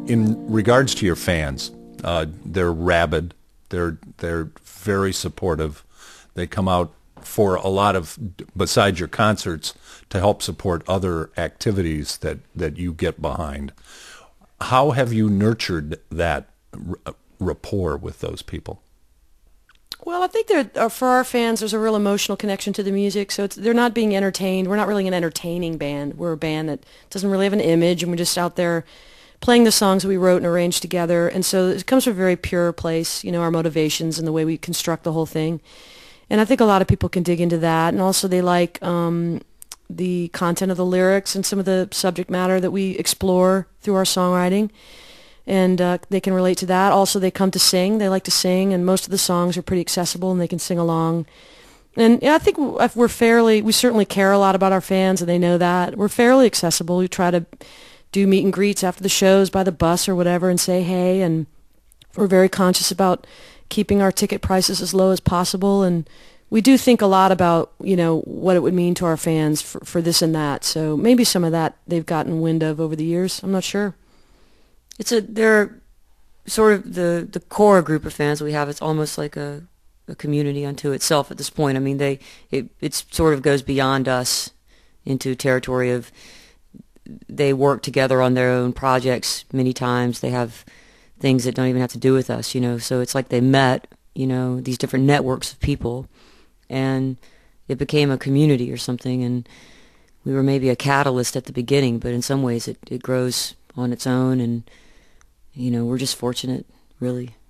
In regards to your fans, they're rabid. They're very supportive. They come out for a lot of, besides your concerts, to help support other activities that you get behind. How have you nurtured that rapport with those people? Well, I think for our fans, there's a real emotional connection to the music. So they're not being entertained. We're not really an entertaining band. We're a band that doesn't really have an image, and we're just out there playing the songs that we wrote and arranged together. And so it comes from a very pure place, our motivations and the way we construct the whole thing. And I think a lot of people can dig into that. And also they like the content of the lyrics and some of the subject matter that we explore through our songwriting. And they can relate to that. Also, they come to sing. They like to sing, and most of the songs are pretty accessible, and they can sing along. And I think we certainly care a lot about our fans, and they know that. We're fairly accessible. We try to do meet and greets after the shows by the bus or whatever and say hey, and we're very conscious about keeping our ticket prices as low as possible, and we do think a lot about, what it would mean to our fans for this and that. So maybe some of that they've gotten wind of over the years. I'm not sure. They're sort of the core group of fans we have. It's almost like a community unto itself at this point. I mean, it sort of goes beyond us into territory of they work together on their own projects many times. They have things that don't even have to do with us, so it's like they met, these different networks of people, and it became a community or something, and we were maybe a catalyst at the beginning, but in some ways it grows on its own, and we're just fortunate, really.